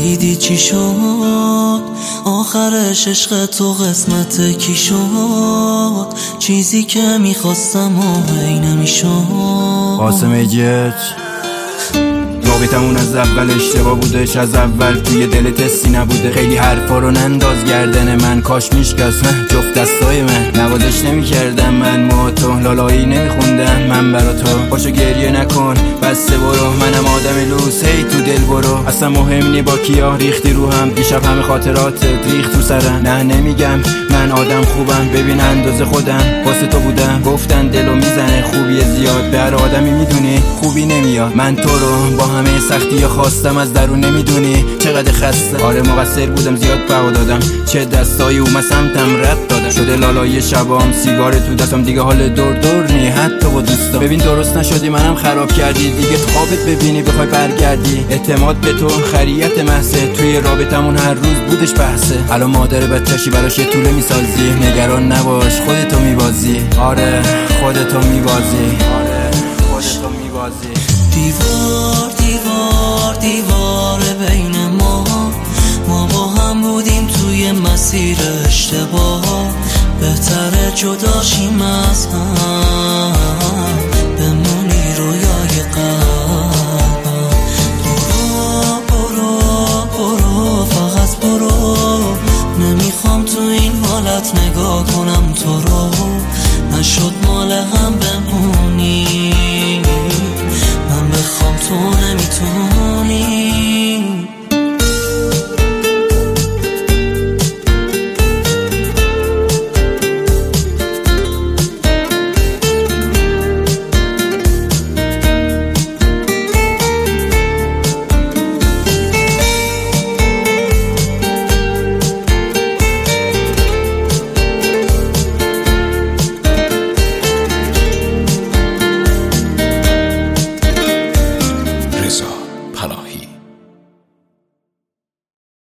فهمیدی چی شد؟ آخرش عشق تو قسمت کی شد؟ چیزی که میخواستم و هی نمیشد. قاسم ایجت رابطمون از اول اشتباه بودش، از اول توی دل تستی نبوده. خیلی حرفا رو ننداز گردن من، کاش میشکست جفت دستای من. نوازش نمی کردم من ما تو، لالایی نمی خوندم من برا تو. باشو گریه نکن بسته برو، منم آدم لوس هی تو دل برو. اصلا مهم نی با کیا ریختی رو هم، دیشب همه خاطرات ریخت تو سرم. نه نمیگم من آدم خوبم، ببین اندازه خودم واسه تو بودم. گفتن دلو میزنه خوبی زیاد، به هر آدمی میدونی خوبی نمیاد. من تو رو با همه سختی خواستم از درون، نمیدونی چقدر خسته. آره مقصر بودم زیاد بها دادم، چه دستایی اومد سمتم رد دادم. شده لالای شبام سیگار تو دستم، دیگه حال دور نی حتی با دوستا. ببین درست نشدی منم خراب کردی، دیگه تو خوابت ببینی بخوای برگردی. اعتماد به تو خریت محضه، توی رابطمون هر روز بودش بحثه. الان مادر بچه‌شی براش یه طوله میسازی، نگران نباش خودتو میبازی. آره خودتو میبازی، آره خودتو میبازی. دیوار دیوار دیوار بین ما با هم بودیم توی مسیر اشتباه. بهتره جدا شیم از هم،